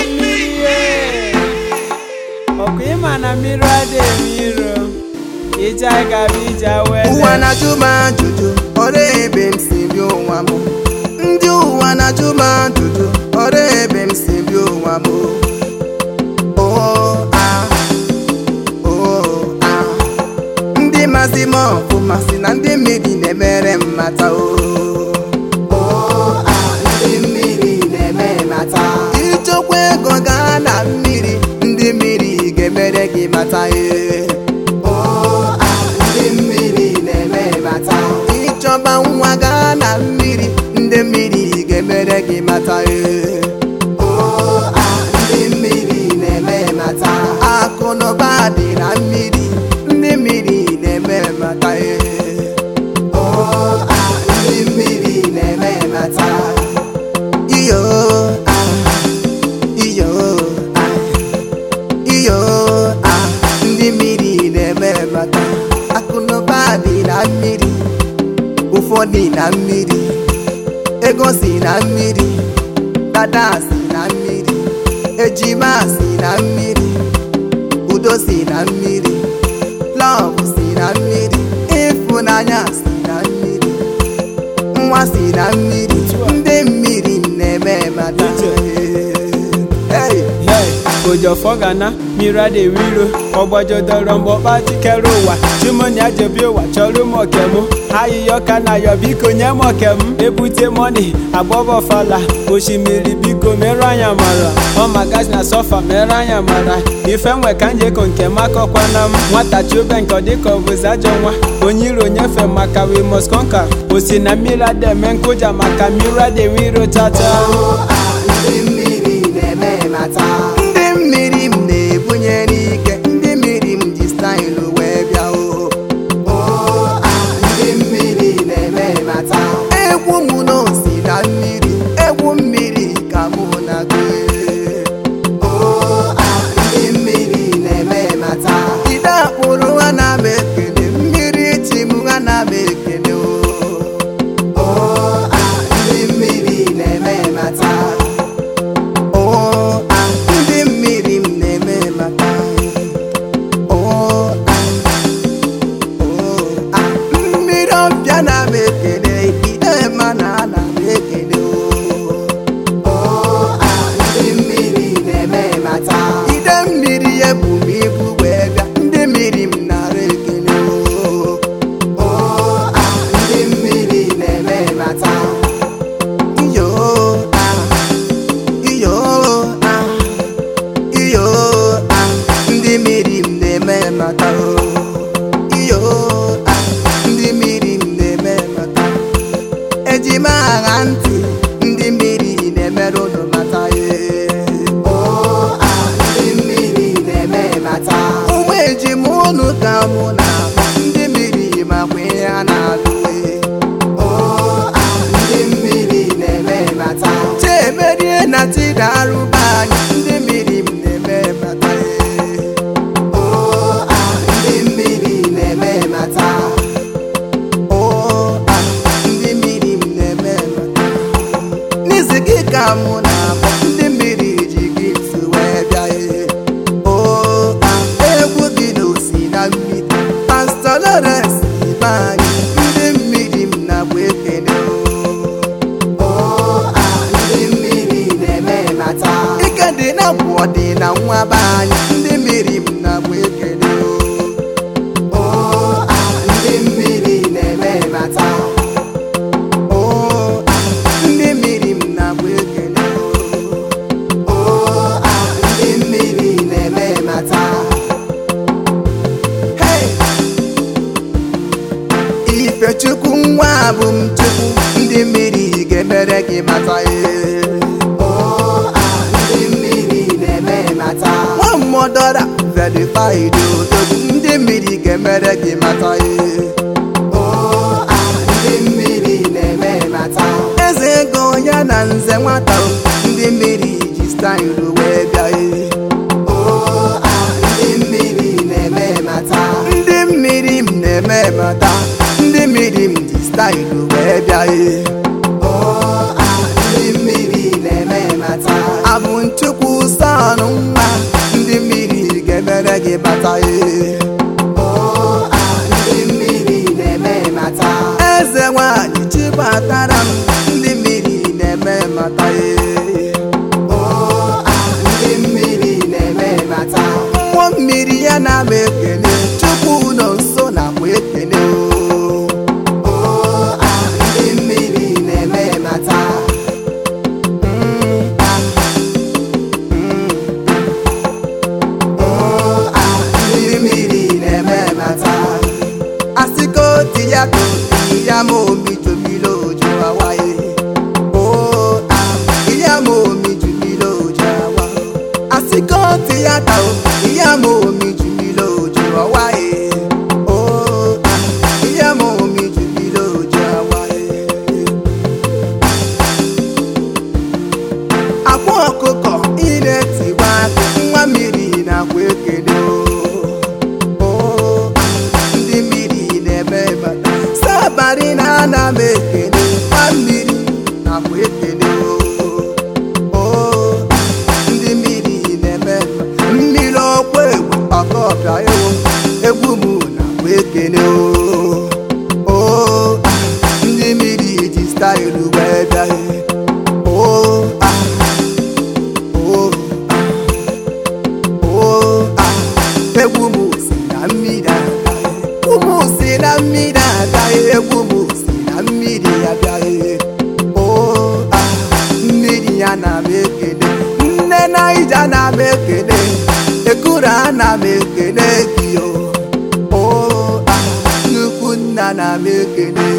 mmiri ọkụ ịma na mmiri adịghị iro ije gaba ije wele ụwa na-ajụ m ajụjụ ọrụ ebe m si bi ụwa m ndị ụwa na-ajụ m ajụjụ ọrụ ebe m si bi ụwa m ndị mazi m ọfụma si na ndị mmiri na-emere mmata ndị mmiri na-eme mata ịchọkwa ego gaa na mmiri ndị mmiri ga-emere gị mata ịchọba nwa gaa na mmiri ndị mmiri ga-emere gị mata ndị mmiri na-eme mata akụ na ụba dị na mmiri ndị mmiri na-eme mata ndị mmiri na-eme mata iyo ndị mmiri na-eme mata akụ na ụba dị na mmiri ụfọdụ na mmiri ego si na mmiri dada si na mmiri ejima si na mmiri udo si na mmiri love si na mmiri ịfụnanya si na mmiri nwa si na mmiri ndị mmiri na-eme mata ojofọ gana mmiri adịghị iro ọgbajodoro mgbọkpa jikere ụwa chimoni ajebi ụwa chọrọ m okem ayịyọ ka na yọ biko nye m okem ebute moni agbọbọfala osimiri biko mere anya mara ọmagazi na sọfa mere anya mara ife nwe ka njeko nke makọkwana m nwata chube nke ọdịka ọbụzi ajọ nwa onye iro nyefe maka we must conquer osi na mmiri adịeme nkụja maka mmiri adịghị iro tata ndị mmiri na-eme mata ndị mmiri m na-ebunye n'ike ndị mmiri m ji staịlụ wee bịa ndị mmiri na-eme mata egwu m n'osi na mmiri egwu mmiri ka mụ na-agụ ndị mmiri na-eme mata ide akpụrụ ha na-ama ekele mmiri chi m ha na-ama ekele ndị mmiri na-eme mata ndị mmiri m na-eme mata mmiri ọbịa na-ama ekele ide ma na-ana m ekele ndị mmiri na-eme mata ide mmiri ebu m ibu wee bịa ndị mmiri m nara ekele ndị mmiri na-eme mata ndị mmiri m na-eme mata ndị mmiri m na-eme mata ejima agha ntị ndị mmiri na-emere ụlọ mata ndị mmiri na-eme mata ụmụ ejima ụnụ ka mụ na ndị mmiri makwa ihe a na-alụ ndị mmiri na-eme mata chemerie na tidarụba anyị ndị mmiri m na-eme mata ndị mmiri na-eme mata ndị mmiri m na-eme mata n'izu gị ka mụ na-akpọ ndị mmiri ji gị wee bịa egwu gị na osi na mmiri Pastor Lawrence ibe anyị ndị mmiri m na-agba ekele ndị mmiri na-eme mata ike dị na gwọ dị na nwa be anyị ndị mmiri m na-agba ekele ndị mmiri na-eme mata ndị mmiri m na-agba ekele ndị mmiri na-eme mata Ifechukwu nwa bụ m chukwu ndị mmiri ga-emere gị mata ndị mmiri na-eme mata nwammọdọra verified odogwu ndị mmiri ga-emere gị mata ndị mmiri na-eme mata eze ego ya na nze nwata ndị mmiri ji staịlụ wee bịa ndị mmiri na-eme mata ndị mmiri m na-eme mata ndị mmiri m ji staịlụ wee bịa ndị mmiri na-eme mata abụ nchukwu mata ndị mmiri na-eme mata mmụọ mmiri ya na-ama ekele Chukwu nọ nso nakwa ekele ndị mmiri na-eme mata ndị mmiri na-eme mata asiko tiyako iyamo mi jomilo jawaye iyamo mi jomilo jawa asiko tiyako iyamo mi jomilo jawaye iyamo mi jomilo jawaye akwa ọkụkọ ile tiwa nwa mmiri na kwa ekele sabari na ana m ekele nwa mmiri nakwa ekele ndị mmiri na-eme mmiri ọkwa egwu ọkọbịa egwu m nakwa ekele ndị mmiri ji staịlụ wee bịa egwu m si na mmiri si na mmiri agaghị egwu m si na mmiri abịaghị mmiri ya na m ekele nne Naija na m ekele Ekuru ana m ekele gị nnukwu nna na m ekele